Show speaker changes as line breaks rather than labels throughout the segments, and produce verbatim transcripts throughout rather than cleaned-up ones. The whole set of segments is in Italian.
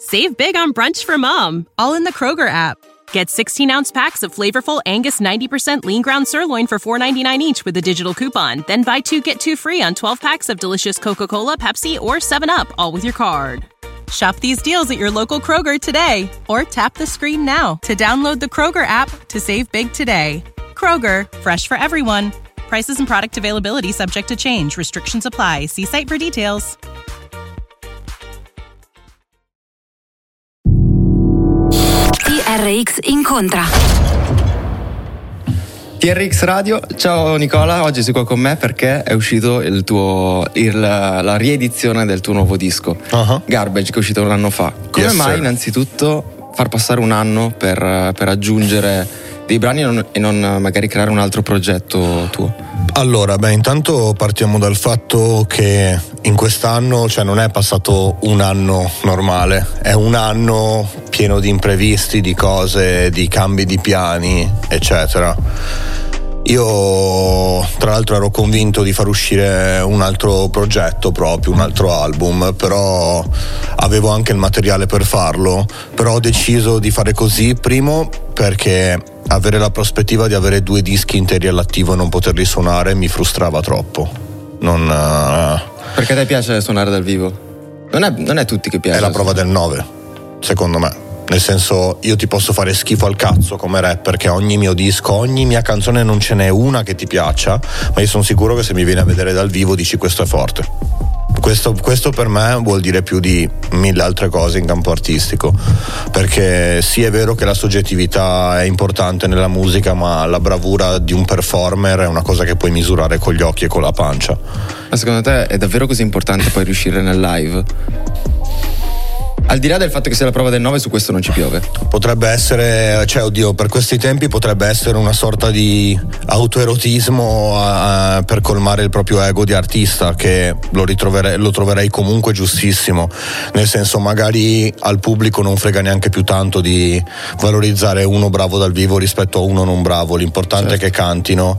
Save big on brunch for mom, all in the Kroger app. Get sixteen-ounce packs of flavorful Angus ninety percent lean ground sirloin for four ninety-nine each with a digital coupon. Then buy two, get two free on twelve packs of delicious Coca-Cola, Pepsi, or seven up, all with your card. Shop these deals at your local Kroger today, or tap the screen now to download the Kroger app to save big today. Kroger, fresh for everyone. Prices and product availability subject to change. Restrictions apply. See site for details.
T R X incontra.
T R X Radio, ciao Nicola, oggi sei qua con me perché è uscito il tuo il, la riedizione del tuo nuovo disco, uh-huh. Garbage, che è uscito un anno fa. Come yes, mai sir. Innanzitutto far passare un anno per, per aggiungere dei brani e non, e non magari creare un altro progetto tuo?
Allora, beh, intanto partiamo dal fatto che in quest'anno, cioè non è passato un anno normale, è un anno pieno di imprevisti, di cose, di cambi di piani, eccetera. Io tra l'altro ero convinto di far uscire un altro progetto proprio, un altro album, però avevo anche il materiale per farlo, però ho deciso di fare così, primo perché avere la prospettiva di avere due dischi interi all'attivo e non poterli suonare mi frustrava troppo. Non uh...
Perché a te piace suonare dal vivo? Non è, non è tutti che piace.
È la prova del nove, secondo me. Nel senso, io ti posso fare schifo al cazzo come rapper, che ogni mio disco, ogni mia canzone non ce n'è una che ti piaccia, ma io sono sicuro che se mi vieni a vedere dal vivo dici questo è forte. Questo, questo per me vuol dire più di mille altre cose in campo artistico, perché sì, è vero che la soggettività è importante nella musica, ma la bravura di un performer è una cosa che puoi misurare con gli occhi e con la pancia.
Ma secondo te è davvero così importante poi riuscire nel live? Al di là del fatto che sia la prova del nove, su questo non ci piove.
Potrebbe essere, cioè oddio, per questi tempi potrebbe essere una sorta di autoerotismo a, a, per colmare il proprio ego di artista, che lo ritroverei, lo troverei comunque giustissimo. Nel senso, magari al pubblico non frega neanche più tanto di valorizzare uno bravo dal vivo rispetto a uno non bravo. L'importante certo. è che cantino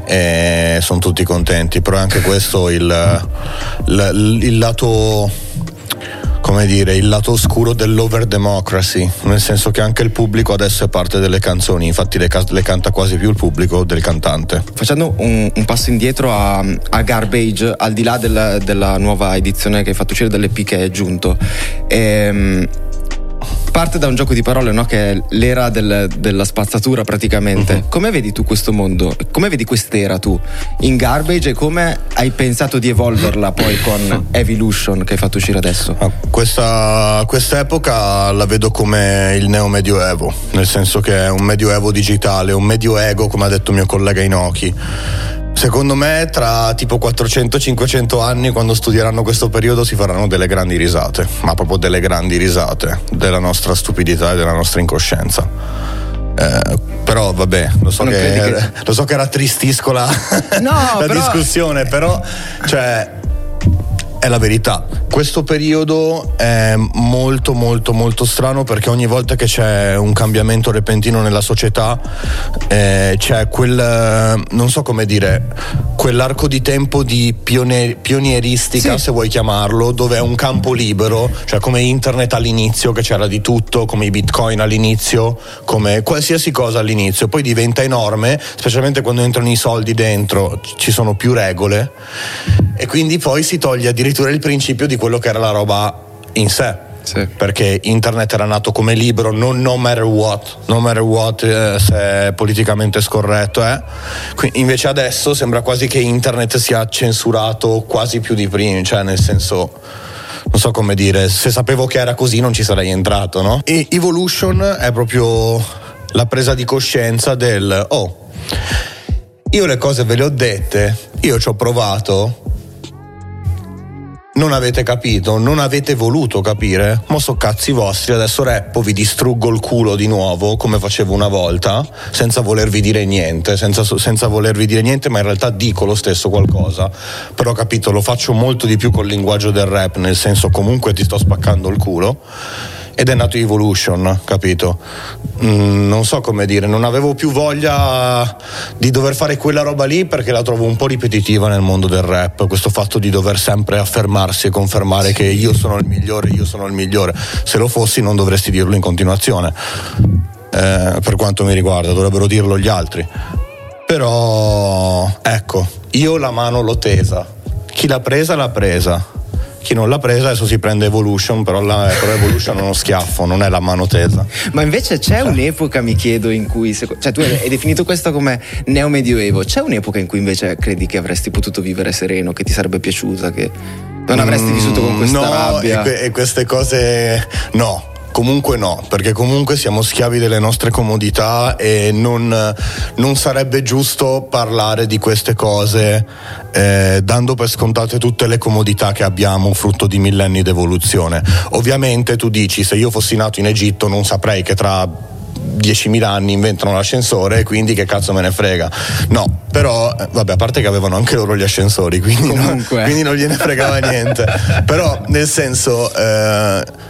e sono tutti contenti. Però è anche questo il, il, il lato, come dire, il lato oscuro dell'over democracy, nel senso che anche il pubblico adesso è parte delle canzoni, infatti le, le canta quasi più il pubblico del cantante.
Facendo un, un passo indietro a, a Garbage, al di là del, della nuova edizione che hai fatto uscire, dell'E P che è giunto, ehm, parte da un gioco di parole, no? Che è l'era del, della spazzatura praticamente. Uh-huh. Come vedi tu questo mondo? Come vedi quest'era tu in Garbage e come hai pensato di evolverla poi con Evolution che hai fatto uscire adesso?
Ah, questa quest'epoca la vedo come il neo medioevo, nel senso che è un medioevo digitale, un medioego, come ha detto mio collega Inoki. Secondo me tra tipo quattrocento cinquecento anni, quando studieranno questo periodo, si faranno delle grandi risate, ma proprio delle grandi risate della nostra stupidità e della nostra incoscienza. Eh, però vabbè, lo so, che, che... lo so che rattristisco la, no, la però... discussione, però cioè è la verità. Questo periodo è molto molto molto strano, perché ogni volta che c'è un cambiamento repentino nella società eh, c'è quel, non so come dire, quell'arco di tempo di pionier- pionieristica, sì, se vuoi chiamarlo, dove è un campo libero, cioè come internet all'inizio, che c'era di tutto, come i bitcoin all'inizio, come qualsiasi cosa all'inizio, poi diventa enorme, specialmente quando entrano i soldi dentro, ci sono più regole e quindi poi si toglie addirittura il principio di quello che era la roba in sé, sì, perché internet era nato come libero, non no matter what, no matter what eh, se è politicamente scorretto, eh. Quindi, invece adesso sembra quasi che internet sia censurato quasi più di prima, cioè nel senso, non so come dire, se sapevo che era così non ci sarei entrato, no? E Evolution è proprio la presa di coscienza del oh, io le cose ve le ho dette, io ci ho provato, non avete capito, non avete voluto capire, mo so cazzi vostri, adesso rappo, vi distruggo il culo di nuovo come facevo una volta, senza volervi dire niente, senza, senza volervi dire niente, ma in realtà dico lo stesso qualcosa, però capito, lo faccio molto di più col linguaggio del rap, nel senso comunque ti sto spaccando il culo ed è nato Evolution, capito? Mm, non so come dire, non avevo più voglia di dover fare quella roba lì perché la trovo un po' ripetitiva nel mondo del rap, questo fatto di dover sempre affermarsi e confermare sì. che io sono il migliore, io sono il migliore. Se lo fossi non dovresti dirlo in continuazione, eh, per quanto mi riguarda, dovrebbero dirlo gli altri. Però ecco, io la mano l'ho tesa, chi l'ha presa l'ha presa, chi non l'ha presa adesso si prende Evolution, però, la, però Evolution è uno schiaffo, non è la mano tesa.
Ma invece c'è cioè. un'epoca, mi chiedo, in cui cioè tu hai definito questo come neo-medioevo, c'è un'epoca in cui invece credi che avresti potuto vivere sereno, che ti sarebbe piaciuta, che non avresti mm, vissuto con questa
no,
rabbia?
E, e queste cose no. Comunque no, perché comunque siamo schiavi delle nostre comodità e non, non sarebbe giusto parlare di queste cose eh, dando per scontate tutte le comodità che abbiamo frutto di millenni d'evoluzione. Ovviamente tu dici, se io fossi nato in Egitto non saprei che tra diecimila anni inventano l'ascensore e quindi che cazzo me ne frega. No, però vabbè, a parte che avevano anche loro gli ascensori, quindi, no, quindi non gliene fregava niente. Però nel senso eh,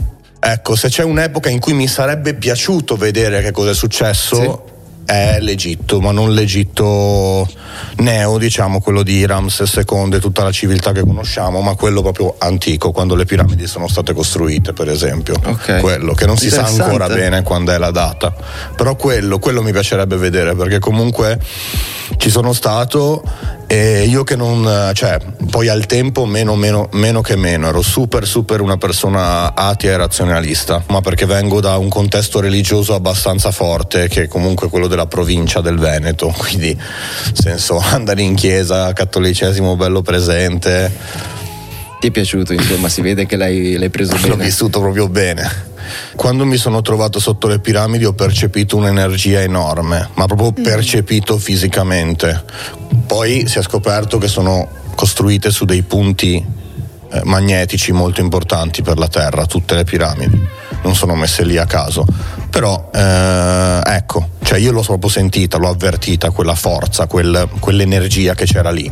ecco, se c'è un'epoca in cui mi sarebbe piaciuto vedere che cosa è successo sì. è l'Egitto, ma non l'Egitto neo, diciamo quello di Ramses secondo e tutta la civiltà che conosciamo, ma quello proprio antico, quando le piramidi sono state costruite, per esempio. Okay. Quello che non si sa ancora bene quando è la data, però quello, quello mi piacerebbe vedere, perché comunque ci sono stato e io che non, cioè poi al tempo meno meno meno che meno ero super super una persona atea e razionalista, ma perché vengo da un contesto religioso abbastanza forte, che è comunque quello della provincia del Veneto, quindi nel senso andare in chiesa, cattolicesimo bello presente.
Ti è piaciuto, insomma, si vede che l'hai, l'hai preso bene.
L'ho vissuto proprio bene. Quando mi sono trovato sotto le piramidi ho percepito un'energia enorme, ma proprio mm. percepito fisicamente. Poi si è scoperto che sono costruite su dei punti eh, magnetici molto importanti per la Terra, tutte le piramidi, non sono messe lì a caso. Però eh, ecco, cioè io l'ho proprio sentita, l'ho avvertita, quella forza, quel, quell'energia che c'era lì.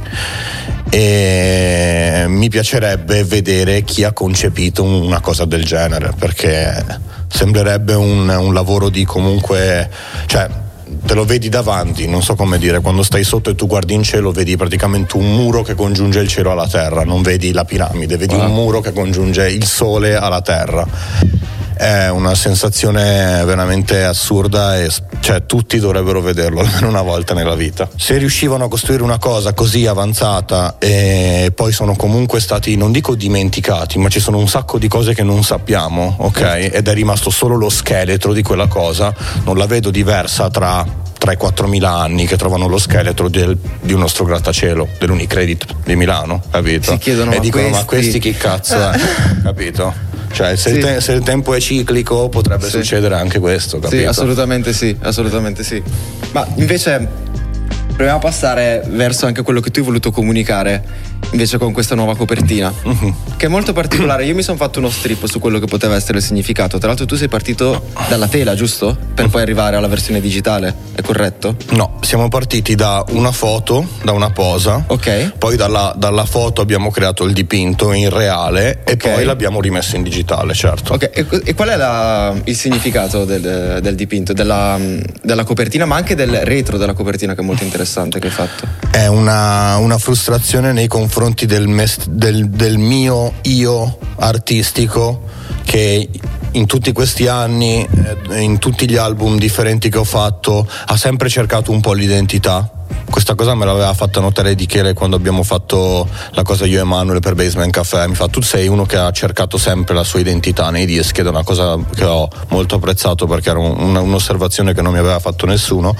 E mi piacerebbe vedere chi ha concepito una cosa del genere, perché sembrerebbe un, un lavoro di comunque, cioè te lo vedi davanti, non so come dire, quando stai sotto e tu guardi in cielo vedi praticamente un muro che congiunge il cielo alla terra, non vedi la piramide, vedi ah. un muro che congiunge il sole alla terra. È una sensazione veramente assurda e cioè tutti dovrebbero vederlo almeno una volta nella vita. Se riuscivano a costruire una cosa così avanzata e poi sono comunque stati, non dico dimenticati, ma ci sono un sacco di cose che non sappiamo, ok? Ed è rimasto solo lo scheletro di quella cosa, non la vedo diversa tra tre a quattromila anni che trovano lo scheletro del, di un nostro grattacielo dell'Unicredit di Milano, capito?
Si chiedono,
e
ma
dicono
questi...
ma questi chi cazzo è? Capito? Cioè se, sì. il te- se il tempo è ciclico potrebbe sì. succedere anche questo, capito?
Sì, assolutamente sì, assolutamente sì. Ma invece proviamo a passare verso anche quello che tu hai voluto comunicare invece con questa nuova copertina, uh-huh. che è molto particolare. Io mi sono fatto uno strip su quello che poteva essere il significato. Tra l'altro tu sei partito dalla tela, giusto? Per poi arrivare alla versione digitale, è corretto?
No, siamo partiti da una foto, da una posa,
ok.
Poi dalla, dalla foto abbiamo creato il dipinto in reale e okay. poi l'abbiamo rimesso in digitale, certo.
Ok, e, e qual è la, il significato del, del dipinto, della, della copertina, ma anche del retro della copertina, che è molto interessante che hai fatto?
È una, una frustrazione nei confronti Del, mest- del, del mio io artistico, che in tutti questi anni, eh, in tutti gli album differenti che ho fatto, ha sempre cercato un po' l'identità. Questa cosa me l'aveva fatta notare Di Chele quando abbiamo fatto la cosa io e Emanuele per Basement Café. Mi fa: tu sei uno che ha cercato sempre la sua identità nei dischi, ed è una cosa che ho molto apprezzato perché era un, un'osservazione che non mi aveva fatto nessuno.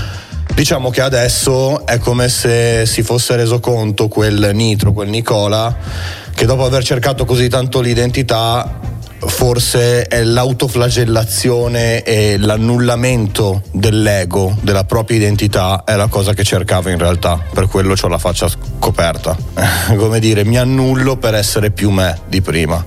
Diciamo che adesso è come se si fosse reso conto quel Nitro, quel Nicola, che dopo aver cercato così tanto l'identità, forse è l'autoflagellazione e l'annullamento dell'ego, della propria identità, è la cosa che cercava in realtà. Per quello c'ho la faccia scoperta. Come dire, mi annullo per essere più me di prima.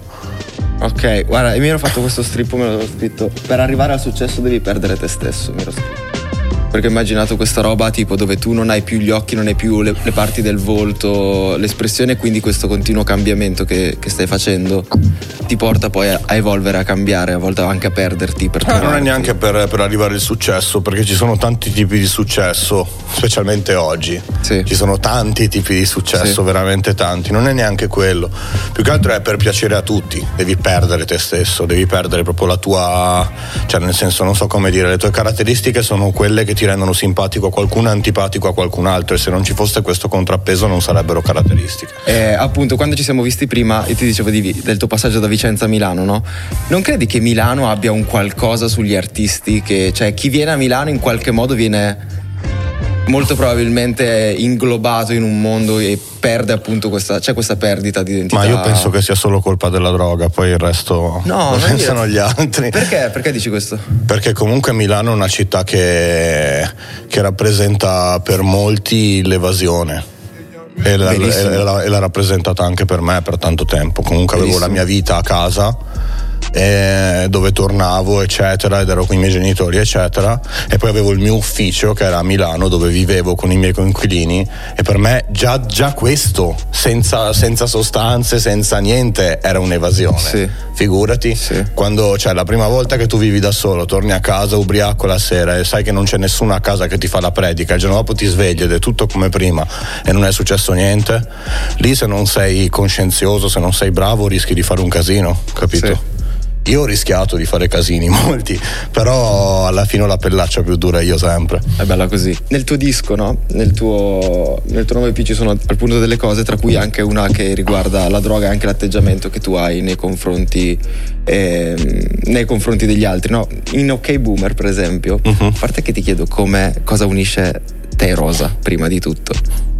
Ok, guarda, io mi ero fatto questo strip, me l'ho scritto: per arrivare al successo devi perdere te stesso, mi ero scritto. Perché ho immaginato questa roba tipo dove tu non hai più gli occhi, non hai più le, le parti del volto, l'espressione, quindi questo continuo cambiamento che, che stai facendo ti porta poi a, a evolvere, a cambiare, a volte anche a perderti. Per
eh, non è neanche per, per arrivare al successo, perché ci sono tanti tipi di successo, specialmente oggi.
Sì.
Ci sono tanti tipi di successo,
sì.
veramente tanti. Non è neanche quello. Più che altro è per piacere a tutti. Devi perdere te stesso, devi perdere proprio la tua, cioè nel senso, non so come dire, le tue caratteristiche sono quelle che ti rendono simpatico a qualcuno e antipatico a qualcun altro, e se non ci fosse questo contrappeso non sarebbero caratteristiche.
Eh, appunto, quando ci siamo visti prima e ti dicevo di, del tuo passaggio da Vicenza a Milano, no? Non credi che Milano abbia un qualcosa sugli artisti che, cioè, chi viene a Milano in qualche modo viene molto probabilmente inglobato in un mondo e perde appunto questa, c'è questa perdita di identità.
Ma io penso che sia solo colpa della droga, poi il resto
no,
lo pensano gli altri.
Perché? Perché dici questo?
Perché comunque Milano è una città che, che rappresenta per molti l'evasione. E, la, e, la, e l'ha rappresentata anche per me per tanto tempo. Comunque avevo Bellissimo. La mia vita a casa, e dove tornavo eccetera, ed ero con i miei genitori eccetera, e poi avevo il mio ufficio che era a Milano, dove vivevo con i miei coinquilini, e per me già, già questo senza, senza sostanze, senza niente, era un'evasione.
Sì.
Figurati,
sì.
Quando, cioè, la prima volta che tu vivi da solo, torni a casa ubriaco la sera e sai che non c'è nessuno a casa che ti fa la predica, il giorno dopo ti svegli ed è tutto come prima e non è successo niente, lì se non sei coscienzioso, se non sei bravo, rischi di fare un casino, capito?
Sì.
Io ho rischiato di fare casini, molti, però alla fine ho la pellaccia più dura io sempre.
È bella così. Nel tuo disco, no? Nel tuo, nel tuo nuovo E P ci sono appunto delle cose, tra cui anche una che riguarda la droga e anche l'atteggiamento che tu hai nei confronti eh, nei confronti degli altri, no? In OK Boomer, per esempio, uh-huh. A parte che ti chiedo come, cosa unisce te e Rosa, prima di tutto.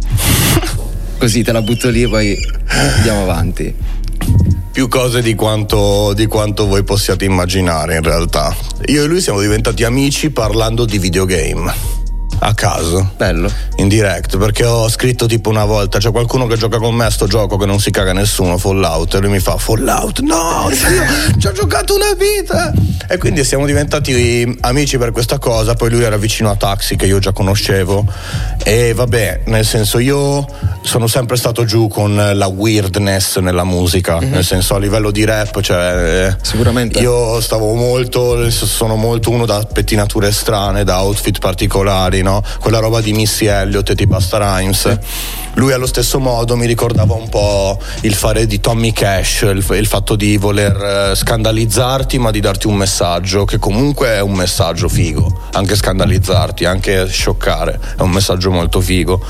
Così te la butto lì e poi andiamo avanti.
Più cose di quanto, di quanto voi possiate immaginare in realtà. Io e lui siamo diventati amici parlando di videogame. A caso.
Bello.
In direct, perché ho scritto tipo una volta, c'è qualcuno che gioca con me a sto gioco che non si caga nessuno, Fallout, e lui mi fa Fallout, no, io ci ho giocato una vita. E quindi siamo diventati amici per questa cosa. Poi lui era vicino a Taxi, che io già conoscevo, e vabbè, nel senso, io sono sempre stato giù con la weirdness nella musica, mm-hmm. Nel senso, a livello di rap, cioè
sicuramente
io stavo molto, sono molto uno da pettinature strane, da outfit particolari, no? Quella roba di Missy Elliott e di Busta Rhymes. Sì. Lui allo stesso modo mi ricordava un po' il fare di Tommy Cash, il, il fatto di voler scandalizzarti ma di darti un messaggio che comunque è un messaggio figo, anche scandalizzarti, anche scioccare, è un messaggio molto figo.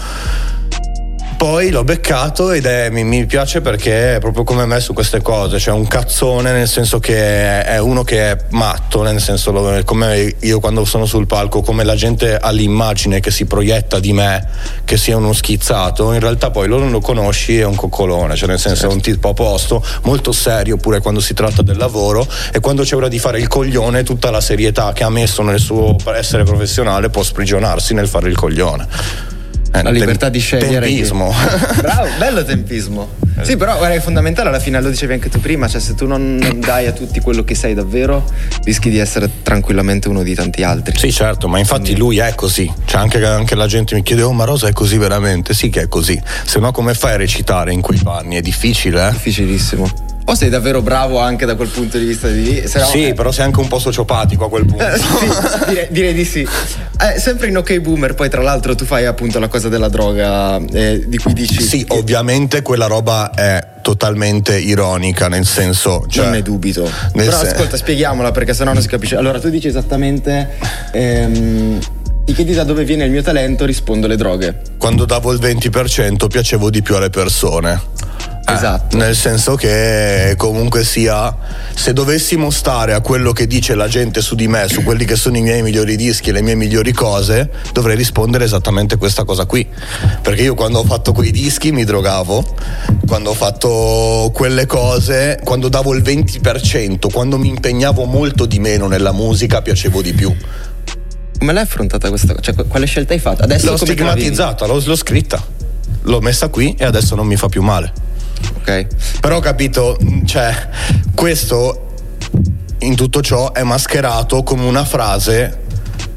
Poi l'ho beccato ed è, mi, mi piace perché è proprio come me su queste cose, cioè un cazzone, nel senso che è uno che è matto, nel senso, come io quando sono sul palco, come la gente ha l'immagine che si proietta di me che sia uno schizzato, in realtà poi lo non lo conosci, è un coccolone, cioè nel senso certo. È un tipo a posto, molto serio pure quando si tratta del lavoro, e quando c'è ora di fare il coglione tutta la serietà che ha messo nel suo essere professionale può sprigionarsi nel fare il coglione.
La libertà
Tem-
di scegliere.
Tempismo.
Che... Bravo, bello tempismo. Sì, però guarda, è fondamentale, alla fine lo dicevi anche tu prima, cioè se tu non, non dai a tutti quello che sei davvero, rischi di essere tranquillamente uno di tanti altri.
Sì, certo, ma infatti lui è così. Cioè anche, anche la gente mi chiede, oh ma Rosa è così veramente? Sì che è così. Se no come fai a recitare in quei panni? È difficile, eh?
Difficilissimo. O sei davvero bravo anche da quel punto di vista di... Se no,
sì, eh. Però sei anche un po' sociopatico a quel punto.
Eh, sì, direi, direi di sì. Eh, sempre in OK Boomer, poi tra l'altro tu fai appunto la cosa della droga, eh, di cui dici...
Sì, ovviamente quella roba è totalmente ironica, nel senso... Cioè,
non ne dubito. Però sen- ascolta, spieghiamola perché sennò non si capisce. Allora, tu dici esattamente... Ehm, ti chiedi da dove viene il mio talento, rispondo le droghe.
Quando davo il venti per cento piacevo di più alle persone.
Esatto.
Eh, nel senso che comunque sia, se dovessimo stare a quello che dice la gente su di me, su quelli che sono i miei migliori dischi e le mie migliori cose, dovrei rispondere esattamente questa cosa qui, perché io quando ho fatto quei dischi mi drogavo, quando ho fatto quelle cose, quando davo il venti per cento, quando mi impegnavo molto di meno nella musica, piacevo di più.
Come l'hai affrontata questa cosa? Cioè, quale scelta hai fatto? Adesso
l'ho stigmatizzata, l'ho, l'ho scritta, l'ho messa qui e adesso non mi fa più male.
Ok.
Però ho capito, cioè, questo in tutto ciò è mascherato come una frase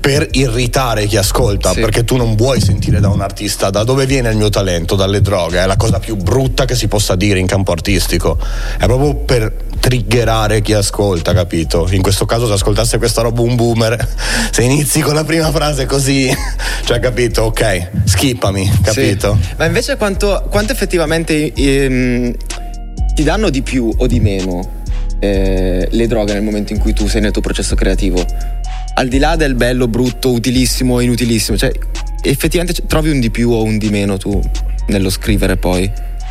per irritare chi ascolta, sì. Perché tu non vuoi sentire da un artista da dove viene il mio talento, dalle droghe, è la cosa più brutta che si possa dire in campo artistico, è proprio per triggerare chi ascolta, capito? In questo caso se ascoltasse questa roba un boomer, se inizi con la prima frase così, cioè capito, ok, skippami, capito?
Sì. Ma invece quanto, quanto effettivamente ehm, ti danno di più o di meno eh, le droghe nel momento in cui tu sei nel tuo processo creativo? Al di là del bello, brutto, utilissimo, inutilissimo, cioè effettivamente trovi un di più o un di meno tu nello scrivere poi?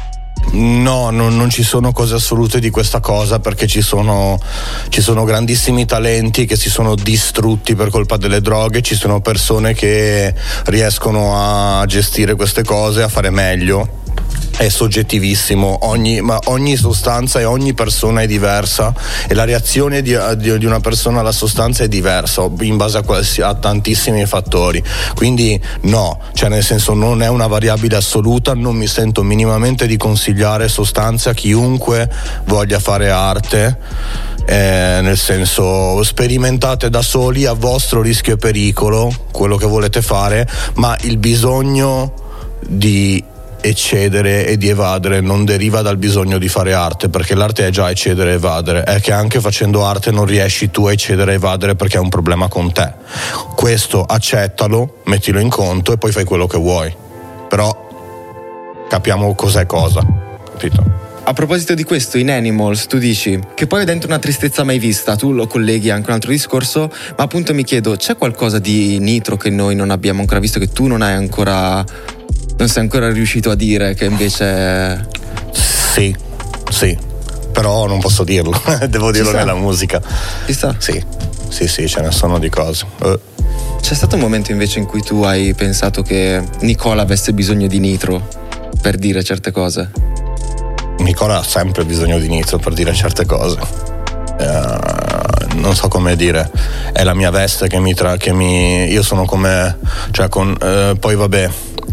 No, non, non ci sono cose assolute di questa cosa, perché ci sono, ci sono grandissimi talenti che si sono distrutti per colpa delle droghe, ci sono persone che riescono a gestire queste cose, a fare meglio. È soggettivissimo, ogni, ma ogni sostanza e ogni persona è diversa e la reazione di, di, di una persona alla sostanza è diversa in base a, qualsi, a tantissimi fattori, quindi no, cioè nel senso non è una variabile assoluta, non mi sento minimamente di consigliare sostanze a chiunque voglia fare arte, eh, nel senso sperimentate da soli a vostro rischio e pericolo quello che volete fare, ma il bisogno di eccedere e di evadere non deriva dal bisogno di fare arte, perché l'arte è già eccedere e evadere, è che anche facendo arte non riesci tu a eccedere e evadere perché è un problema con te. Questo accettalo, mettilo in conto e poi fai quello che vuoi, però capiamo cos'è cosa, capito?
A proposito di questo, in Animals tu dici che poi è dentro una tristezza mai vista, tu lo colleghi anche a un altro discorso, ma appunto mi chiedo, c'è qualcosa di Nitro che noi non abbiamo ancora visto, che tu non hai ancora non sei ancora riuscito a dire, che invece
sì, sì, però non posso dirlo, devo dirlo nella musica.
Ci sta?
Sì, sì, sì, ce ne sono di cose. Uh.
C'è stato un momento invece in cui tu hai pensato che Nicola avesse bisogno di Nitro per dire certe cose?
Nicola ha sempre bisogno di Nitro per dire certe cose. Uh, non so come dire, è la mia veste che mi tra che mi io sono come, cioè con uh, poi vabbè,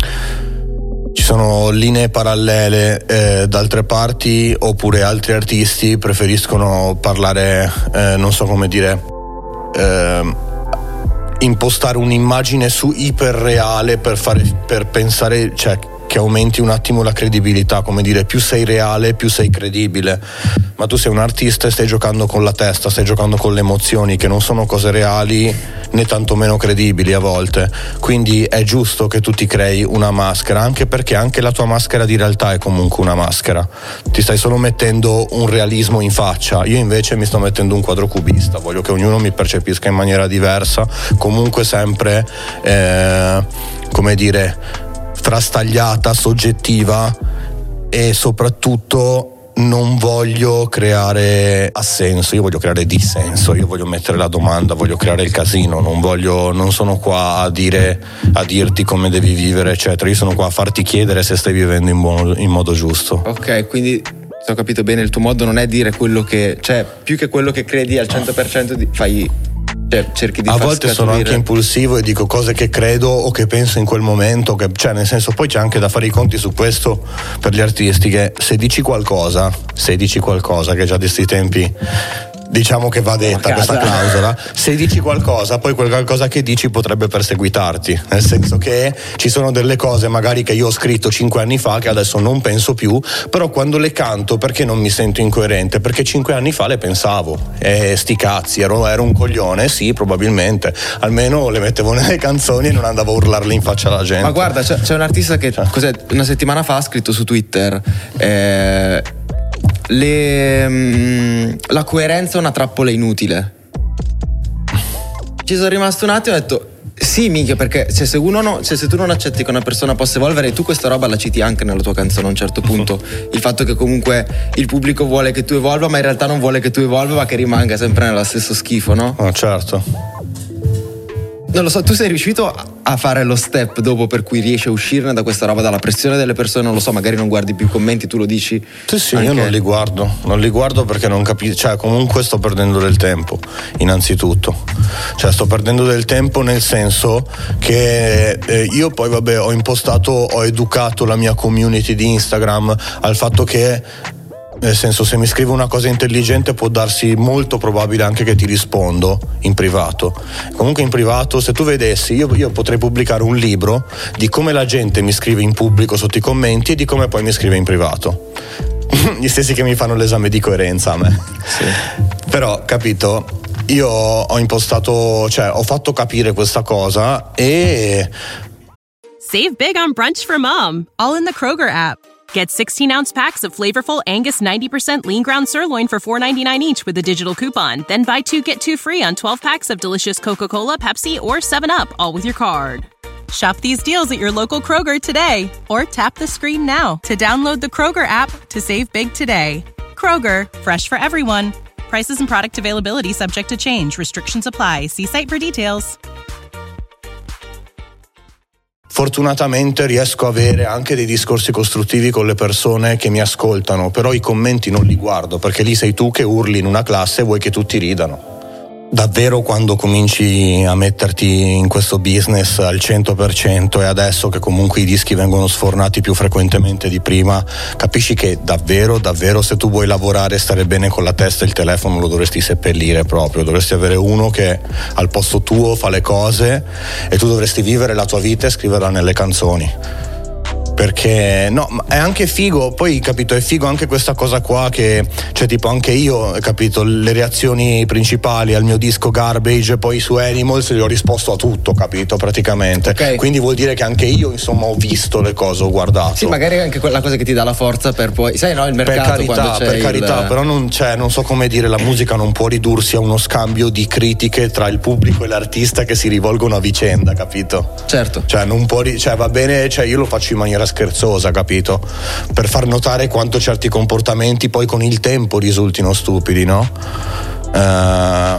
ci sono linee parallele eh, da altre parti, oppure altri artisti preferiscono parlare, eh, non so come dire, eh, impostare un'immagine su iperreale per fare, per pensare, cioè che aumenti un attimo la credibilità, come dire, più sei reale più sei credibile, ma tu sei un artista e stai giocando con la testa, stai giocando con le emozioni, che non sono cose reali né tantomeno credibili a volte, quindi è giusto che tu ti crei una maschera, anche perché anche la tua maschera di realtà è comunque una maschera, ti stai solo mettendo un realismo in faccia, io invece mi sto mettendo un quadro cubista, voglio che ognuno mi percepisca in maniera diversa, comunque sempre eh, come dire frastagliata, soggettiva, e soprattutto non voglio creare assenso, io voglio creare dissenso, io voglio mettere la domanda, voglio creare il casino, non voglio, non sono qua a dire, a dirti come devi vivere eccetera, io sono qua a farti chiedere se stai vivendo in, buono, in modo giusto.
Ok, quindi se ho capito bene, il tuo modo non è dire quello che, cioè più che quello che credi al cento per cento di, fai, cioè, cerchi di
a
far
volte
scaturire.
Sono anche impulsivo e dico cose che credo o che penso in quel momento, che, cioè nel senso, poi c'è anche da fare i conti su questo per gli artisti, che se dici qualcosa se dici qualcosa che già di sti tempi diciamo che va detta questa clausola, se dici qualcosa poi quel qualcosa che dici potrebbe perseguitarti, nel senso che ci sono delle cose magari che io ho scritto cinque anni fa che adesso non penso più, però quando le canto perché non mi sento incoerente, perché cinque anni fa le pensavo e sti cazzi, ero, ero un coglione, sì probabilmente, almeno le mettevo nelle canzoni e non andavo a urlarle in faccia alla gente.
Ma guarda, c'è, c'è un artista che cioè. cos'è, una settimana fa ha scritto su Twitter eh, Le, mh, la coerenza è una trappola inutile. Ci sono rimasto un attimo e ho detto sì, minchia, perché cioè, se, uno no, cioè, se tu non accetti che una persona possa evolvere, e tu questa roba la citi anche nella tua canzone a un certo punto, il fatto che comunque il pubblico vuole che tu evolva, ma in realtà non vuole che tu evolva, ma che rimanga sempre nello stesso schifo, no?
Oh, certo.
Non lo so, tu sei riuscito a fare lo step dopo per cui riesci a uscirne da questa roba, dalla pressione delle persone, non lo so, magari non guardi più i commenti, tu lo dici?
Sì, sì,
anche...
io non li guardo, non li guardo perché non capisco, cioè comunque sto perdendo del tempo, innanzitutto. Cioè sto perdendo del tempo nel senso che eh, io poi vabbè ho impostato, ho educato la mia community di Instagram al fatto che Nel senso, se mi scrive una cosa intelligente può darsi molto probabile anche che ti rispondo in privato. Comunque in privato, se tu vedessi, io, io potrei pubblicare un libro di come la gente mi scrive in pubblico sotto i commenti e di come poi mi scrive in privato. Gli stessi che mi fanno l'esame di coerenza a me.
Sì.
Però, capito, io ho impostato, cioè ho fatto capire questa cosa e...
Save big on brunch for mom, all in the Kroger app. Get sixteen ounce packs of flavorful Angus ninety percent lean ground sirloin for four ninety-nine each with a digital coupon. Then buy two, get two free on twelve packs of delicious Coca-Cola, Pepsi, or seven up, all with your card. Shop these deals at your local Kroger today, or tap the screen now to download the Kroger app to save big today. Kroger, fresh for everyone. Prices and product availability subject to change. Restrictions apply. See site for details.
Fortunatamente riesco a avere anche dei discorsi costruttivi con le persone che mi ascoltano, però i commenti non li guardo, perché lì sei tu che urli in una classe e vuoi che tutti ridano. Davvero quando cominci a metterti in questo business al cento per cento e adesso che comunque i dischi vengono sfornati più frequentemente di prima, capisci che davvero, davvero se tu vuoi lavorare e stare bene con la testa, il telefono lo dovresti seppellire proprio, dovresti avere uno che al posto tuo fa le cose e tu dovresti vivere la tua vita e scriverla nelle canzoni. Perché no, è anche figo, poi capito, è figo anche questa cosa qua che, cioè tipo anche io, capito, le reazioni principali al mio disco Garbage, poi su Animals gli ho risposto a tutto, capito, praticamente.
Okay.
Quindi vuol dire che anche io insomma ho visto le cose, ho guardato.
Sì, magari è anche quella cosa che ti dà la forza per poi, sai, no, il mercato,
per carità,
quando c'è
per
il...
carità, però non c'è, non so come dire, la musica non può ridursi a uno scambio di critiche tra il pubblico e l'artista che si rivolgono a vicenda, capito?
Certo.
Cioè non può, cioè va bene, cioè io lo faccio in maniera scherzosa, capito? Per far notare quanto certi comportamenti poi con il tempo risultino stupidi, no? Uh,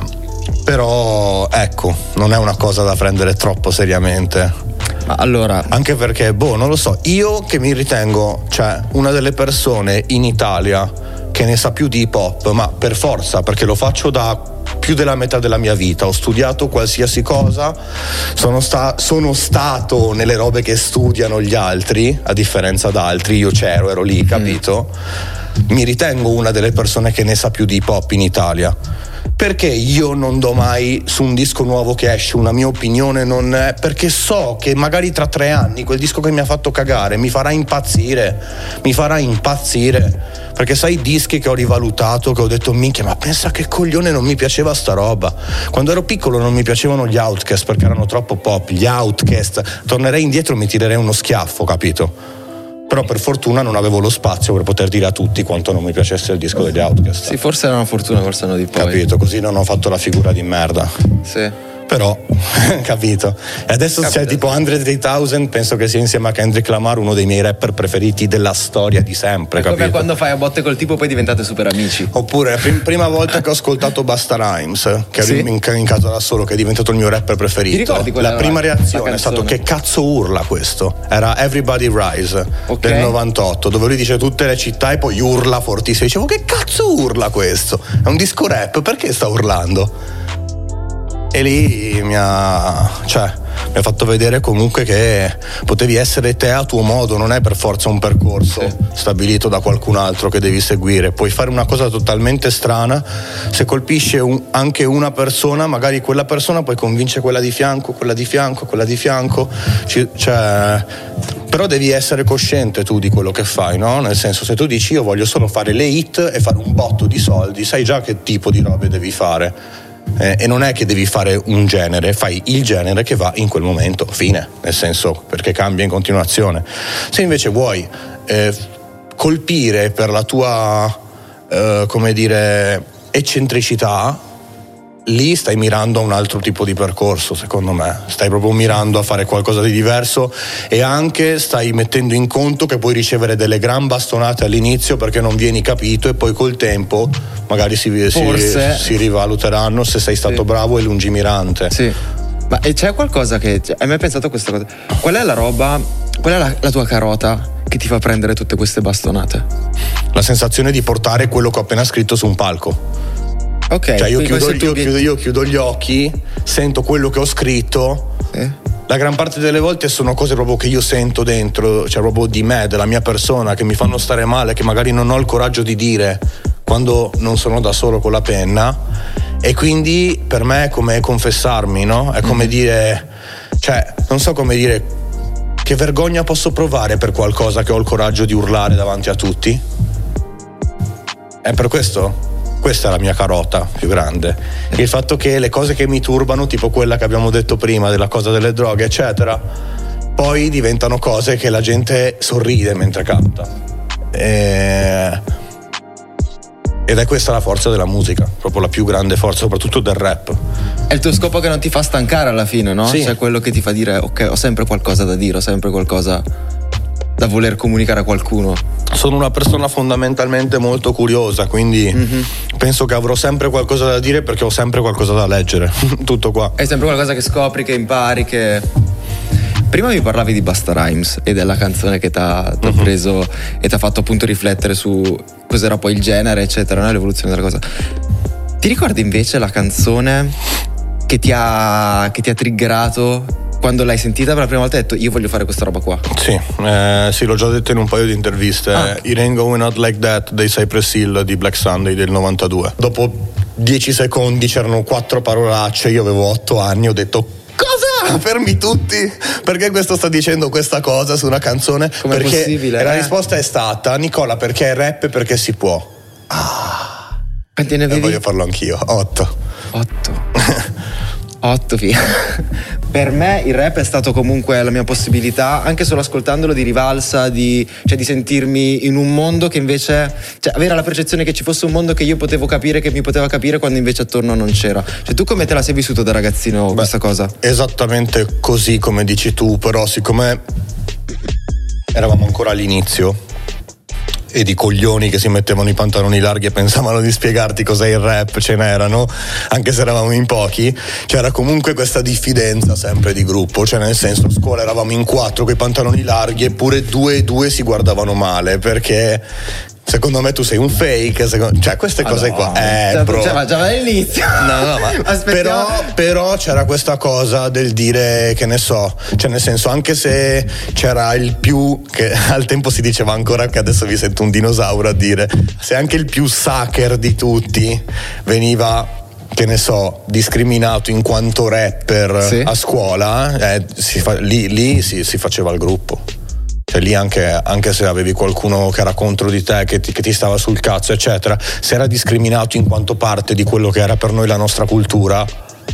però ecco, non è una cosa da prendere troppo seriamente.
Ma allora,
anche perché, boh, non lo so, io che mi ritengo, cioè, una delle persone in Italia che ne sa più di hip hop, ma per forza, perché lo faccio da più della metà della mia vita, ho studiato qualsiasi cosa, sono, sta- sono stato nelle robe che studiano gli altri, a differenza da altri, io c'ero, ero lì, capito? Mm. Mi ritengo una delle persone che ne sa più di hip hop in Italia. Perché io non do mai su un disco nuovo che esce una mia opinione, non è perché so che magari tra tre anni quel disco che mi ha fatto cagare mi farà impazzire, mi farà impazzire, perché sai i dischi che ho rivalutato, che ho detto minchia, ma pensa che coglione, non mi piaceva sta roba. Quando ero piccolo non mi piacevano gli Outkast perché erano troppo pop, gli Outkast, tornerei indietro e mi tirerei uno schiaffo, capito? Però per fortuna non avevo lo spazio per poter dire a tutti quanto non mi piacesse il disco degli Outkast.
Sì, forse era una fortuna, forse no di poi.
Capito, così non ho fatto la figura di merda.
Sì.
Però, capito. E adesso Capita. C'è tipo Andre three thousand, penso che sia insieme a Kendrick Lamar uno dei miei rapper preferiti della storia di sempre,
è
capito?
Come quando fai a botte col tipo poi diventate super amici.
Oppure, prim- prima volta che ho ascoltato Busta Rhymes, che
sì?
ero in, in casa da solo, che è diventato il mio rapper preferito.
Ti ricordi quella
la prima
la,
reazione
la
è stato che cazzo urla questo? Era Everybody Rise, okay, del novantotto, dove lui dice tutte le città e poi urla fortissimo. Dicevo, che cazzo urla questo? È un disco rap, perché sta urlando? E lì mi ha, cioè, mi ha fatto vedere comunque che potevi essere te a tuo modo, non è per forza un percorso sì. stabilito da qualcun altro che devi seguire. Puoi fare una cosa totalmente strana, se colpisce un, anche una persona, magari quella persona poi convince quella di fianco, quella di fianco, quella di fianco, ci, cioè, però devi essere cosciente tu di quello che fai, no? Nel senso, se tu dici io voglio solo fare le hit e fare un botto di soldi, sai già che tipo di robe devi fare. Eh, e non è che devi fare un genere, fai il genere che va in quel momento, fine, nel senso, perché cambia in continuazione. Se invece vuoi eh, colpire per la tua eh, come dire eccentricità, lì stai mirando a un altro tipo di percorso, secondo me stai proprio mirando a fare qualcosa di diverso e anche stai mettendo in conto che puoi ricevere delle gran bastonate all'inizio perché non vieni capito e poi col tempo magari si,
Forse...
si, si rivaluteranno se sei stato sì. bravo e lungimirante.
Sì. Ma e c'è qualcosa che hai mai pensato a questa cosa? Qual è la roba, qual è la, la tua carota che ti fa prendere tutte queste bastonate?
La sensazione di portare quello che ho appena scritto su un palco.
Ok,
cioè io chiudo,
tu
io,
vieni...
chiudo, io chiudo gli occhi, sento quello che ho scritto
eh?
la gran parte delle volte sono cose proprio che io sento dentro, cioè proprio di me, della mia persona, che mi fanno stare male, che magari non ho il coraggio di dire quando non sono da solo con la penna, e quindi per me è come confessarmi, no? È come mm-hmm. dire, cioè non so come dire, che vergogna posso provare per qualcosa che ho il coraggio di urlare davanti a tutti? È per questo? Questa è la mia carota più grande, il fatto che le cose che mi turbano, tipo quella che abbiamo detto prima della cosa delle droghe eccetera, poi diventano cose che la gente sorride mentre canta, e... ed è questa la forza della musica, proprio la più grande forza, soprattutto del rap.
È il tuo scopo che non ti fa stancare alla fine, no?
Sì.
Cioè quello che ti fa dire ok, ho sempre qualcosa da dire, ho sempre qualcosa da voler comunicare a qualcuno.
Sono una persona fondamentalmente molto curiosa, quindi mm-hmm. penso che avrò sempre qualcosa da dire perché ho sempre qualcosa da leggere. Tutto qua.
È sempre qualcosa che scopri, che impari, che... Prima mi parlavi di Busta Rhymes e della canzone che ti ha mm-hmm. preso e ti ha fatto appunto riflettere su cos'era poi il genere, eccetera, no? L'evoluzione della cosa. Ti ricordi invece la canzone che ti ha, che ti ha triggerato quando l'hai sentita per la prima volta e hai detto io voglio fare questa roba qua?
Sì, eh, sì, l'ho già detto in un paio di interviste. ah. It Ain't Going Out Like That dei Cypress Hill di Black Sunday del novantadue. Dopo dieci secondi c'erano quattro parolacce, io avevo otto anni, ho detto cosa? Fermi tutti, perché questo sta dicendo questa cosa su una canzone?
Com'è
perché
possibile,
e la
eh?
risposta è stata Nicola, perché è rap e perché si può.
Ah. Quanti ne
E
avevi?
voglio farlo anch'io. Otto.
Otto. Otto via. Per me il rap è stato comunque la mia possibilità, anche solo ascoltandolo, di rivalsa, di, cioè di sentirmi in un mondo che invece, cioè avere la percezione che ci fosse un mondo che io potevo capire, che mi poteva capire, quando invece attorno non c'era. Cioè tu come te la sei vissuto da ragazzino? Beh, questa cosa?
Esattamente così come dici tu, però siccome eravamo ancora all'inizio e di coglioni che si mettevano i pantaloni larghi e pensavano di spiegarti cos'è il rap, ce n'erano, anche se eravamo in pochi, c'era comunque questa diffidenza sempre di gruppo, cioè nel senso, a scuola eravamo in quattro con i pantaloni larghi eppure due e due si guardavano male, perché secondo me tu sei un fake, secondo... cioè queste cose ah no, qua eh,
cioè,
bro.
Cioè, ma già all'inizio
no, no, ma però, però c'era questa cosa del dire, che ne so, cioè nel senso, anche se c'era il più, che al tempo si diceva ancora, che adesso vi sento un dinosauro a dire, se anche il più sucker di tutti veniva, che ne so, discriminato in quanto rapper, sì, a scuola, eh, si fa, lì, lì si, si faceva il gruppo. Cioè lì anche, anche se avevi qualcuno che era contro di te, che ti, che ti stava sul cazzo eccetera, se era discriminato in quanto parte di quello che era per noi la nostra cultura,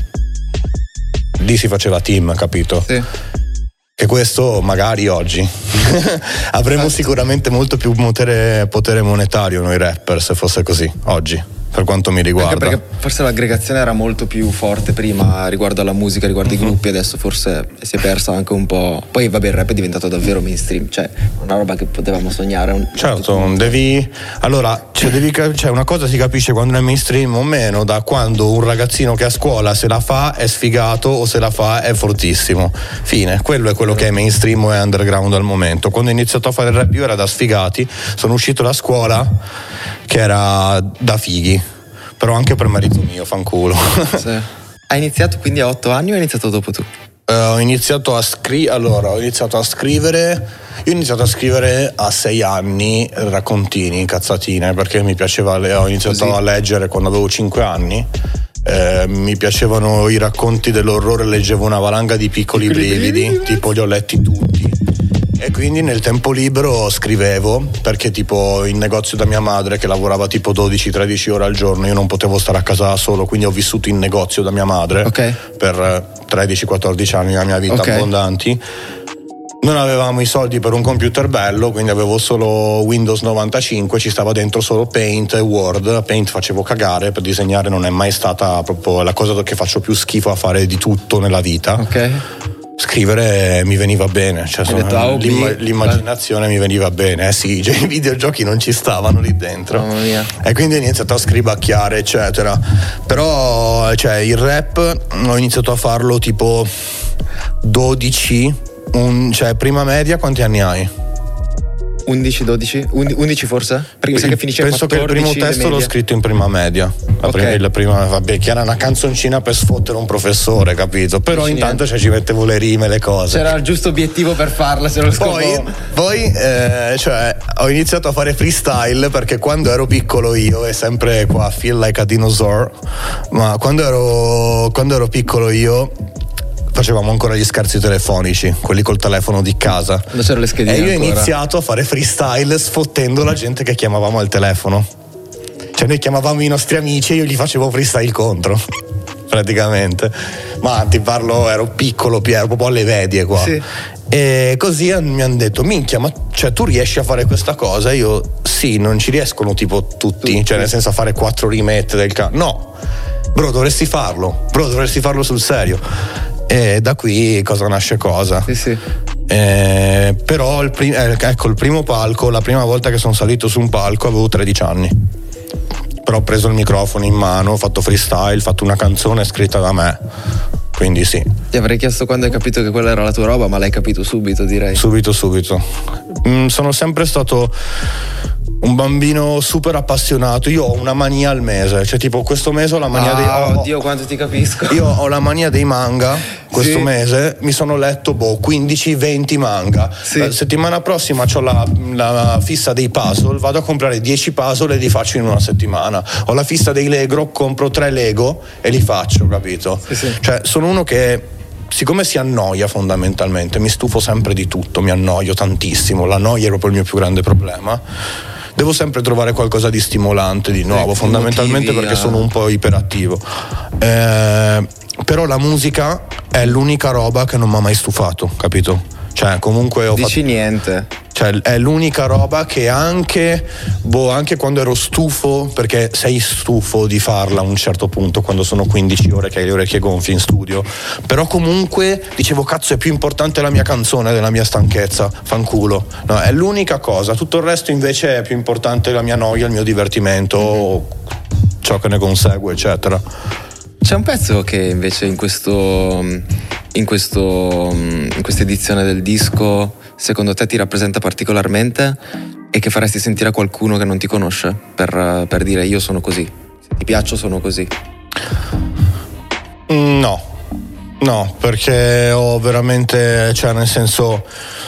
lì si faceva team, capito?
Sì.
Che questo magari oggi avremo sicuramente molto più potere, potere monetario noi rapper, se fosse così oggi, per quanto mi riguarda.
Anche perché forse l'aggregazione era molto più forte prima riguardo alla musica, riguardo mm-hmm. i gruppi, adesso forse si è persa anche un po'. Poi vabbè, il rap è diventato davvero mainstream, cioè una roba che potevamo sognare. Un
certo, devi allora cioè, devi, cioè una cosa si capisce quando è mainstream o meno da quando un ragazzino che a scuola se la fa è sfigato o se la fa è fortissimo. Fine, quello è quello che è mainstream o è underground al momento. Quando ho iniziato a fare il rap io era da sfigati, sono uscito da scuola che era da fighi, però anche per merito mio, fanculo.
Sì. Hai iniziato quindi a otto anni o hai iniziato dopo tu?
Uh, ho iniziato a scrivere, allora ho iniziato a scrivere, io ho iniziato a scrivere a sei anni raccontini, cazzatine, perché mi piaceva, ho iniziato Così. a leggere quando avevo cinque anni. Eh, mi piacevano i racconti dell'orrore, leggevo una valanga di piccoli brividi, tipo li ho letti tutti. E quindi nel tempo libero scrivevo, perché tipo in negozio da mia madre, che lavorava tipo dodici tredici ore al giorno, io non potevo stare a casa da solo, quindi ho vissuto in negozio da mia madre, okay, per tredici quattordici anni della mia vita, okay, abbondanti. Non avevamo i soldi per un computer bello, quindi avevo solo Windows novantacinque, ci stava dentro solo Paint e Word. Paint facevo cagare, per disegnare non è mai stata proprio la cosa che faccio più schifo a fare di tutto nella vita. Ok. Scrivere mi veniva bene, cioè sono, l'imma, l'immaginazione mi veniva bene, eh sì, cioè, i videogiochi non ci stavano lì dentro. Mamma mia. E quindi ho iniziato a scribacchiare eccetera. Però cioè il rap ho iniziato a farlo tipo dodici, un, cioè prima media. Quanti anni hai?
undici dodici undici forse? Perché mi sa che finisce
penso
quattordici,
che il primo testo l'ho scritto in prima media. La
okay.
prima, la prima, vabbè, che era una canzoncina per sfottere un professore, capito? Però Dici intanto cioè, ci mettevo le rime, le cose.
C'era il giusto obiettivo per farla, se lo scopo.
Poi, poi eh, cioè, ho iniziato a fare freestyle perché quando ero piccolo io, e sempre qua feel like a dinosaur, ma quando ero, quando ero piccolo io facevamo ancora gli scherzi telefonici, quelli col telefono di casa.
Non c'erano le schedine
e io ho
ancora.
iniziato a fare freestyle sfottendo la gente che chiamavamo al telefono. Cioè noi chiamavamo i nostri amici e io gli facevo freestyle contro praticamente. Ma ti parlo, ero piccolo, ero proprio alle medie qua.
Sì.
E così mi hanno detto: minchia, ma cioè, tu riesci a fare questa cosa? Io sì, non ci riescono tipo tutti, tutti. Cioè nel senso a fare quattro rimette del ca- no, bro, dovresti farlo, bro, dovresti farlo sul serio. E da qui cosa nasce cosa.
Sì, sì.
Eh, però il prim- eh, ecco il primo palco, la prima volta che sono salito su un palco avevo tredici anni. Però ho preso il microfono in mano, ho fatto freestyle, ho fatto una canzone scritta da me. Quindi sì.
Ti avrei chiesto quando hai capito che quella era la tua roba, ma l'hai capito subito, direi.
Subito, subito. Mm, sono sempre stato un bambino super appassionato. Io ho una mania al mese, cioè tipo questo mese ho la mania
ah,
dei oh,
oddio quanto ti capisco.
Io ho la mania dei manga. Questo
sì.
mese mi sono letto boh quindici venti manga.
Sì.
La settimana prossima ho la, la fissa dei puzzle, vado a comprare dieci puzzle e li faccio in una settimana. Ho la fissa dei Lego, compro tre Lego e li faccio, capito?
Sì, sì.
Cioè sono uno che, siccome si annoia fondamentalmente, mi stufo sempre di tutto, mi annoio tantissimo, la noia è proprio il mio più grande problema. Devo sempre trovare qualcosa di stimolante di nuovo, sì, fondamentalmente motivi, perché sono un po' iperattivo. Eh, però la musica è l'unica roba che non mi ha mai stufato, capito? Cioè comunque ho
Dici
fatto...
niente.
Cioè è l'unica roba che anche boh anche quando ero stufo, perché sei stufo di farla a un certo punto quando sono quindici ore che hai le orecchie gonfie in studio, però comunque dicevo cazzo è più importante la mia canzone della mia stanchezza, fanculo. No, è l'unica cosa, tutto il resto invece è più importante la mia noia, il mio divertimento, ciò che ne consegue, eccetera.
C'è un pezzo che invece in questo in questo in questa edizione del disco secondo te ti rappresenta particolarmente e che faresti sentire a qualcuno che non ti conosce per, per dire io sono così, se ti piaccio sono così?
No, no, perché ho veramente, cioè nel senso,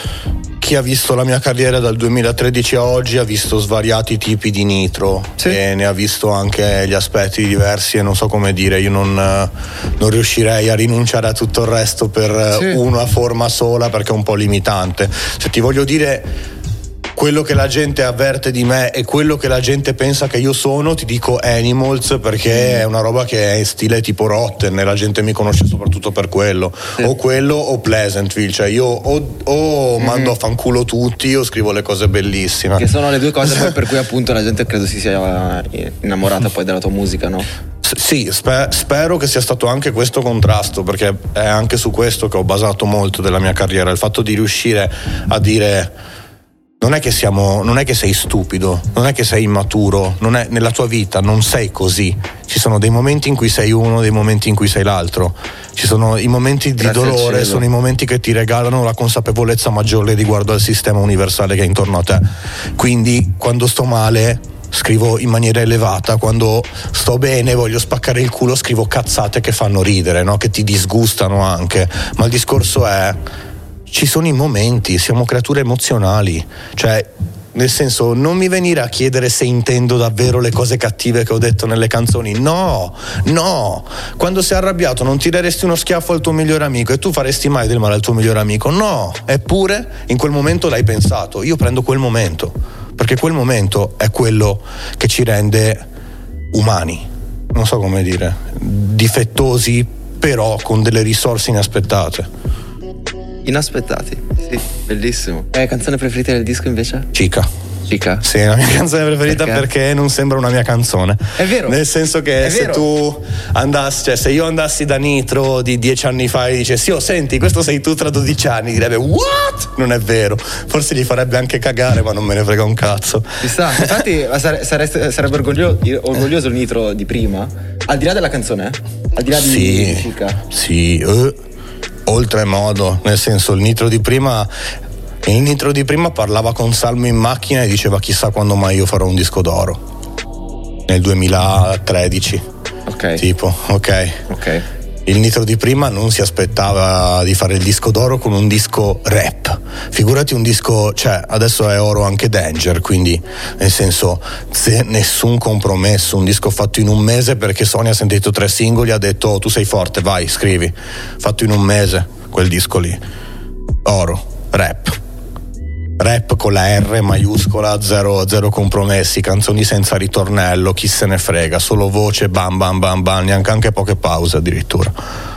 chi ha visto la mia carriera dal duemilatredici a oggi ha visto svariati tipi di Nitro, sì. E ne ha visto anche gli aspetti diversi e non so come dire, io non, non riuscirei a rinunciare a tutto il resto per sì. una forma sola perché è un po' limitante. Se ti voglio dire quello che la gente avverte di me e quello che la gente pensa che io sono, ti dico Animals, perché è una roba che è in stile tipo Rotten e la gente mi conosce soprattutto per quello, sì. O quello o Pleasantville, cioè io o, o mm-hmm. mando a fanculo tutti o scrivo le cose bellissime,
che sono le due cose poi per cui appunto la gente credo si sia innamorata poi della tua musica, no?
Sì, sper- spero che sia stato anche questo contrasto, perché è anche su questo che ho basato molto della mia carriera, il fatto di riuscire a dire non è che siamo, non è che sei stupido, non è che sei immaturo, non è, nella tua vita non sei così. Ci sono dei momenti in cui sei uno, dei momenti in cui sei l'altro. Ci sono i momenti di Grazie dolore, sono i momenti che ti regalano la consapevolezza maggiore riguardo al sistema universale che è intorno a te. Quindi quando sto male scrivo in maniera elevata, quando sto bene voglio spaccare il culo scrivo cazzate che fanno ridere, no? Che ti disgustano anche. Ma il discorso è, ci sono i momenti, siamo creature emozionali, cioè nel senso non mi venire a chiedere se intendo davvero le cose cattive che ho detto nelle canzoni, no, no, quando sei arrabbiato non tireresti uno schiaffo al tuo migliore amico e tu faresti mai del male al tuo migliore amico, no, eppure in quel momento l'hai pensato, io prendo quel momento, perché quel momento è quello che ci rende umani, non so come dire, difettosi però con delle risorse inaspettate.
Inaspettati, sì, bellissimo. E la canzone preferita del disco invece?
Chica.
Chica?
Sì, è la mia canzone preferita perché? perché non sembra una mia canzone.
È vero.
Nel senso che
è
se
vero.
tu andassi, cioè se io andassi da Nitro di dieci anni fa e dicessi oh senti questo sei tu tra dodici anni, direbbe what? Non è vero. Forse gli farebbe anche cagare ma non me ne frega un cazzo.
Chissà, infatti sare- sareste, sarebbe orgoglio, orgoglioso il Nitro di prima, al di là della canzone, eh? Al di là di
sì,
Chica.
Sì, uh. Oltremodo, nel senso il Nitro di prima E l'intro di prima parlava con Salmo in macchina e diceva chissà quando mai io farò un disco d'oro. Nel duemilatredici.
Ok.
Tipo, ok.
Ok.
Il Nitro di prima non si aspettava di fare il disco d'oro con un disco rap. Figurati un disco, cioè adesso è oro anche Danger, quindi nel senso se nessun compromesso, un disco fatto in un mese perché Sony ha sentito tre singoli e ha detto oh, tu sei forte, vai, scrivi. Fatto in un mese quel disco lì. Oro, rap. Rap con la R maiuscola, zero, zero compromessi, canzoni senza ritornello, chi se ne frega, solo voce, bam bam bam bam, neanche anche poche pause addirittura.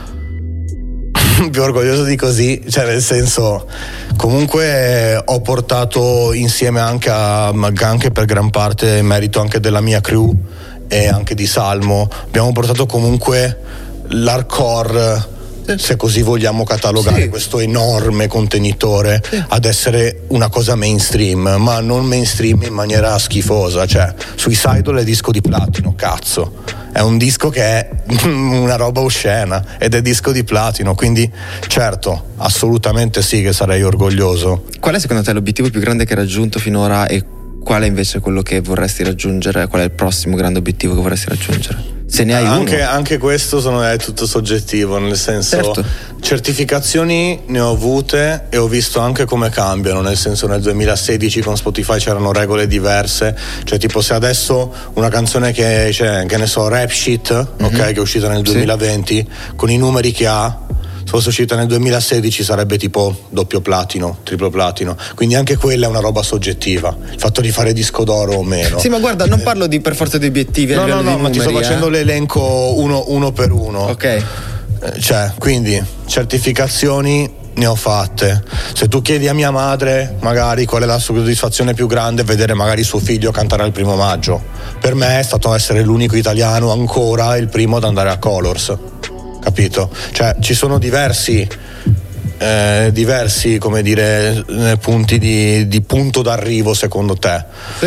Più orgoglioso di così, cioè nel senso, comunque ho portato insieme anche, a, anche per gran parte merito anche della mia crew e anche di Salmo, abbiamo portato comunque l'hardcore, se così vogliamo catalogare sì. questo enorme contenitore sì. ad essere una cosa mainstream, ma non mainstream in maniera schifosa, cioè Suicidal è disco di platino, cazzo, è un disco che è una roba oscena ed è disco di platino, quindi certo, assolutamente sì che sarei orgoglioso.
Qual è secondo te l'obiettivo più grande che hai raggiunto finora e qual è invece quello che vorresti raggiungere? Qual è il prossimo grande obiettivo che vorresti raggiungere? Se ne hai
anche,
uno.
Anche questo sono, è tutto soggettivo, nel senso
certo.
certificazioni ne ho avute e ho visto anche come cambiano, nel senso nel duemilasedici con Spotify c'erano regole diverse, cioè tipo se adesso una canzone che, cioè, che ne so, Rap Shit, mm-hmm. ok, che è uscita nel duemilaventi, sì. con i numeri che ha, se fosse uscita nel duemilasedici sarebbe tipo doppio platino, triplo platino, quindi anche quella è una roba soggettiva, il fatto di fare disco d'oro o meno.
Sì, ma guarda, non parlo di per forza di obiettivi,
no,
a
no, no,
di
ma ti sto facendo
eh?
l'elenco uno, uno per uno.
Ok.
Eh, cioè, quindi certificazioni ne ho fatte. Se tu chiedi a mia madre magari qual è la soddisfazione più grande, vedere magari suo figlio cantare al primo maggio. Per me è stato essere l'unico italiano ancora il primo ad andare a Colors. Capito? Cioè ci sono diversi eh, diversi come dire punti di, di punto d'arrivo secondo te?
Sì.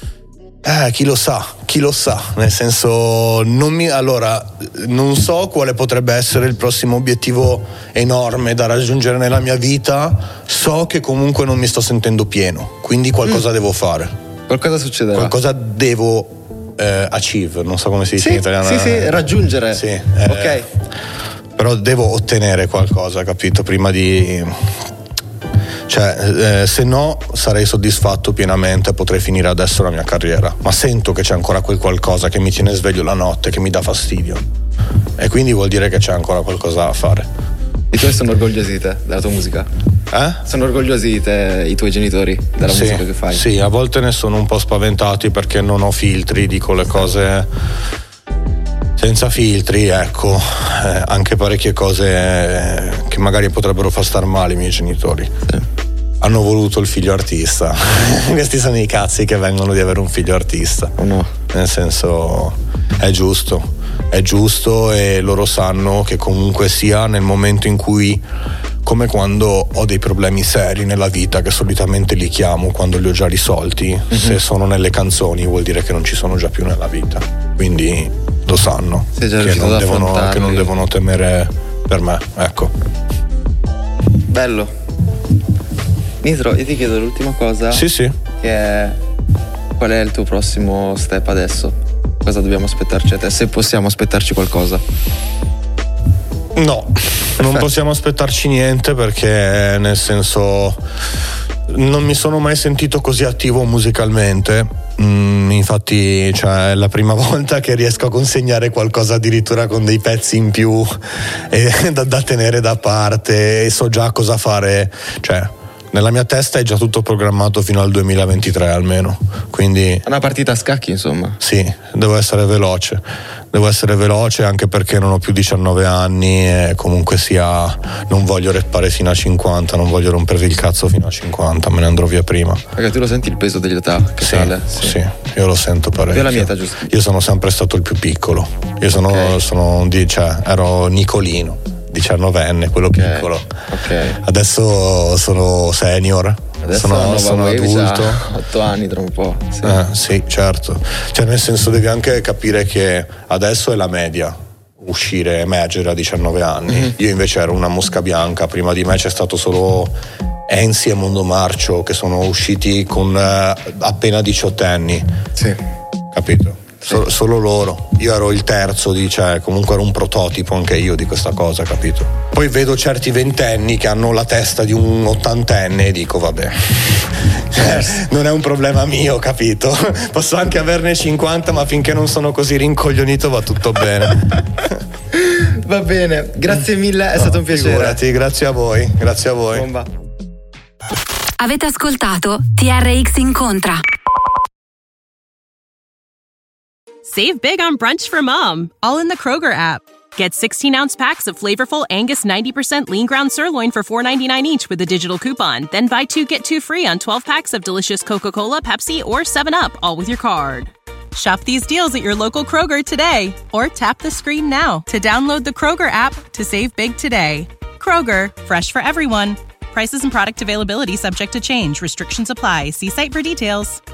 Eh, chi lo sa, chi lo sa, nel senso non mi allora non so quale potrebbe essere il prossimo obiettivo enorme da raggiungere nella mia vita, so che comunque non mi sto sentendo pieno, quindi qualcosa mm. devo fare.
Qualcosa succederà.
Qualcosa devo Eh, achieve, non so come si dice
sì,
in italiano.
Sì, sì, raggiungere.
Sì, eh,
ok.
Però devo ottenere qualcosa, capito? Prima di. Cioè, eh, se no sarei soddisfatto pienamente, potrei finire adesso la mia carriera. Ma sento che c'è ancora quel qualcosa che mi tiene sveglio la notte, che mi dà fastidio. E quindi vuol dire che c'è ancora qualcosa da fare.
I tuoi sono orgogliosi di te, della tua musica?
Eh?
Sono orgogliosi di te i tuoi genitori, della
sì,
musica che fai?
Sì, a volte ne sono un po' spaventati perché non ho filtri, dico le cose senza filtri, ecco, eh, anche parecchie cose eh, che magari potrebbero far star male i miei genitori. Sì. Hanno voluto il figlio artista. Questi sono i cazzi che vengono di avere un figlio artista.
Oh no.
Nel senso, è giusto. È giusto e loro sanno che comunque sia nel momento in cui, come quando ho dei problemi seri nella vita che solitamente li chiamo quando li ho già risolti, mm-hmm. se sono nelle canzoni vuol dire che non ci sono già più nella vita, quindi lo sanno che non, devono, che non devono temere per me, ecco.
Bello. Nitro, io ti chiedo l'ultima cosa.
Sì, sì.
Che è: qual è il tuo prossimo step adesso? Cosa dobbiamo aspettarci a te? Se possiamo aspettarci qualcosa.
No, perfetto. Non possiamo aspettarci niente perché nel senso non mi sono mai sentito così attivo musicalmente. Mm, infatti, cioè, è la prima volta che riesco a consegnare qualcosa addirittura con dei pezzi in più e, da, da tenere da parte, e so già cosa fare. Cioè, nella mia testa è già tutto programmato fino al duemilaventitré almeno, quindi
una partita a scacchi, insomma.
Sì, devo essere veloce devo essere veloce anche perché non ho più diciannove anni e comunque sia non voglio reppare fino a cinquanta, non voglio rompervi il cazzo fino a cinquanta, me ne andrò via prima.
Perché tu lo senti il peso dell'età che
sì,
sale? Sì.
sì, io lo sento parecchio.
Io la mia età, giusto?
Io sono sempre stato il più piccolo, io sono, okay. sono cioè, ero Nicolino, diciannovenne, quello okay. piccolo.
Okay.
Adesso sono senior.
Adesso
sono, sono adulto.
otto anni tra un po'. Sì.
Eh, sì, certo. Cioè, nel senso, devi anche capire che adesso è la media uscire, emergere a diciannove anni. Mm-hmm. Io invece ero una mosca bianca, prima di me c'è stato solo Enzi e Mondo Marcio, che sono usciti con eh, appena diciottenni.
Sì.
Capito? Solo, solo loro. Io ero il terzo di, cioè, comunque ero un prototipo anche io di questa cosa, capito? Poi vedo certi ventenni che hanno la testa di un ottantenne e dico vabbè, non è un problema mio, capito? Posso anche averne cinquanta, ma finché non sono così rincoglionito va tutto bene.
Va bene, grazie mille, è
no,
stato un piacere.
Figurati, grazie a voi, grazie a voi.
Bomba.
Avete ascoltato T R X Incontra.
Save big on brunch for mom, all in the Kroger app. Get sixteen-ounce packs of flavorful Angus ninety percent lean ground sirloin for four ninety-nine each with a digital coupon. Then buy two, get two free on twelve packs of delicious Coca-Cola, Pepsi, or seven up, all with your card. Shop these deals at your local Kroger today, or tap the screen now to download the Kroger app to save big today. Kroger, fresh for everyone. Prices and product availability subject to change. Restrictions apply. See site for details.